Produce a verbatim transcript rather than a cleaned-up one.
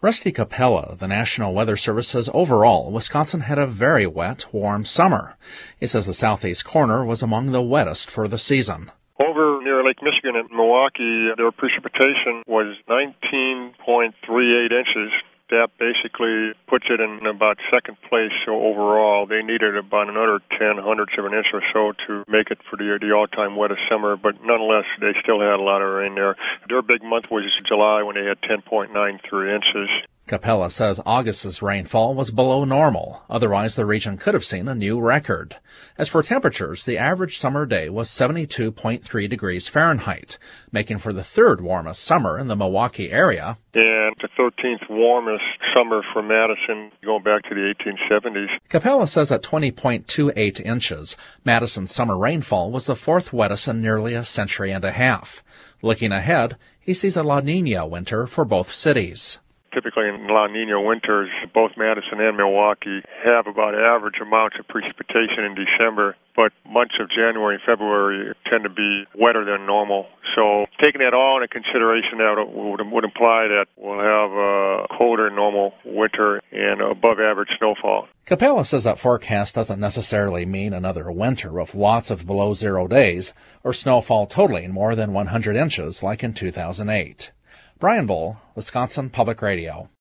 Rusty Capella, the National Weather Service, says overall, Wisconsin had a very wet, warm summer. He says the southeast corner was among the wettest for the season. Over near Lake Michigan at Milwaukee, their precipitation was nineteen point three eight inches. That basically puts it in about second place. So overall, they needed about another ten hundredths of an inch or so to make it for the, the all-time wettest summer. But nonetheless, they still had a lot of rain there. Their big month was July when they had ten point nine three inches. Capella says August's rainfall was below normal. Otherwise, the region could have seen a new record. As for temperatures, the average summer day was seventy-two point three degrees Fahrenheit, making for the third warmest summer in the Milwaukee area. And the thirteenth warmest summer for Madison going back to the eighteen seventies. Capella says at twenty point two eight inches, Madison's summer rainfall was the fourth wettest in nearly a century and a half. Looking ahead, he sees a La Niña winter for both cities. Typically in La Niña winters, both Madison and Milwaukee have about average amounts of precipitation in December, but months of January and February tend to be wetter than normal. So taking that all into consideration, that would, would imply that we'll have a colder than normal winter and above average snowfall. Capella says that forecast doesn't necessarily mean another winter with lots of below zero days or snowfall totaling more than one hundred inches like in two thousand eight. Brian Bull, Wisconsin Public Radio.